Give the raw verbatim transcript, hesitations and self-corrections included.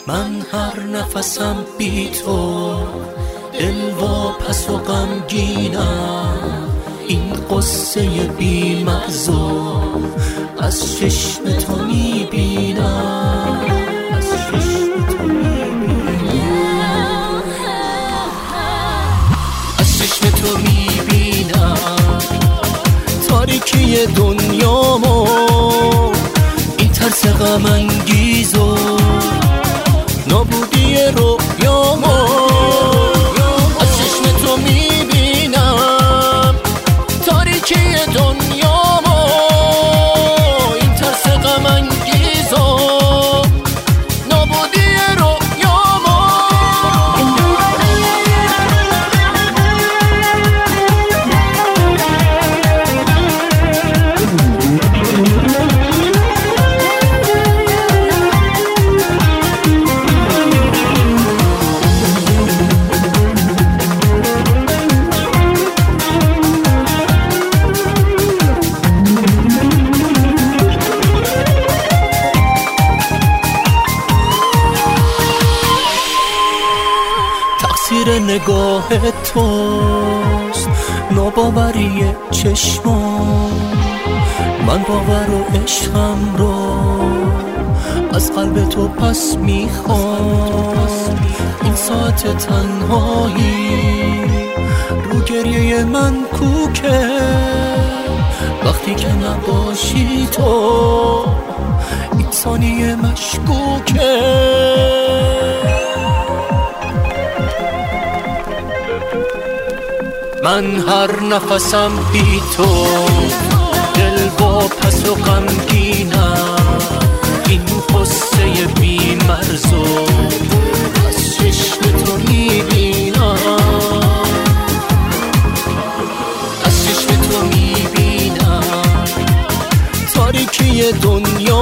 من هر نفسم بی تو دل و پس و غمگینم، این قصه بی مغزو از چشم تو میبینم، از چشم تو میبینم، از چشم تو میبینم تاریکی دنیامو، این ترس غم انگیزو نابودی رویامو، از چشم تو میبینم تاریکی دنیامو، این ترس غم انگیزو نابودی رویامو. تقصیر نگاه توست، ناباوری چشمان، من باور و عشقم رو از قلب تو پس میخوام، این ساعت تنهایی رو گریه من کوکه، وقتی که نباشی تو این ثانیه مشکوکه. من هر نفسم بی تو دل با پس و غمگینم، این قصه بی مرزو از چشم تو میبینم، از چشم تو میبینم تاریکی دنیا